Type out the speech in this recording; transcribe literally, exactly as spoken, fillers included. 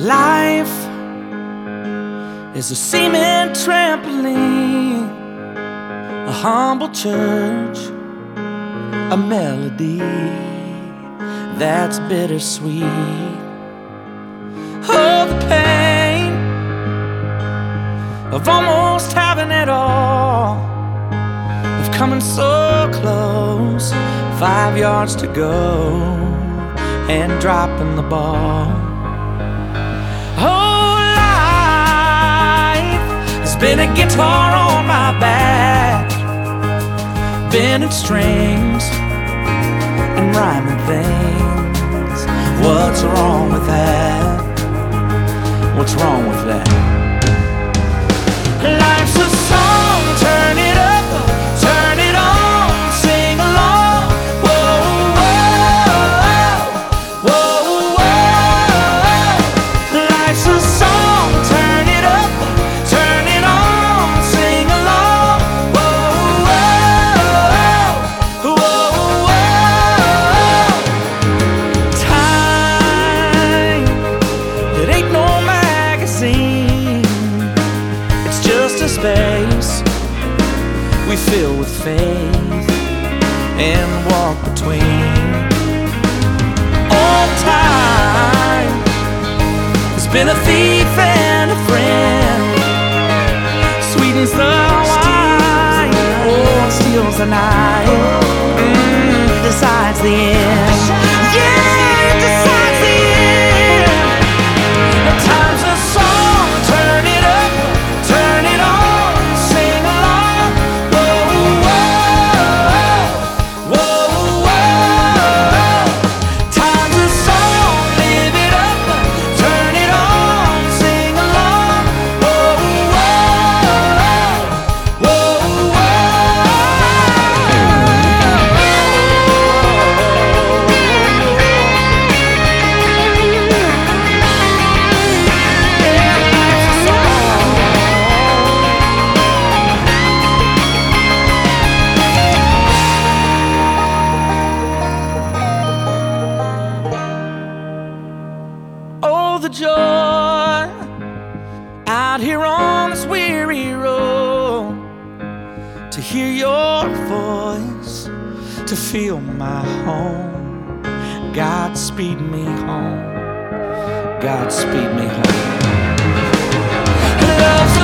Life is a cement trampoline, a humble church, a melody that's bittersweet. Oh, the pain of almost having it all, of coming so close, five yards to go, and dropping the ball. Oh, life has been a guitar on my back, bending strings and rhyming things. What's wrong with that? What's wrong with that? Life's a song, turn it up, turn it on, sing along. Whoa, whoa, whoa, whoa. Life's a song, turn it up, turn it on, sing along. Whoa, whoa, whoa, whoa. Time, it ain't no magazine, it's just a space we fill with faith and walk between. All time has been a thief and a friend, sweetens the wine, oh, steals the night, mm, decides the end. Yeah, it decides the end. Time's a song, turn it up, turn it on, sing along. Whoa, whoa, whoa, whoa. Time's a song, live it up, turn it on, sing along. Whoa, whoa, whoa, oh, the joy out here on this weary road, to hear your voice, to feel my home. Godspeed me home, Godspeed me home. Love's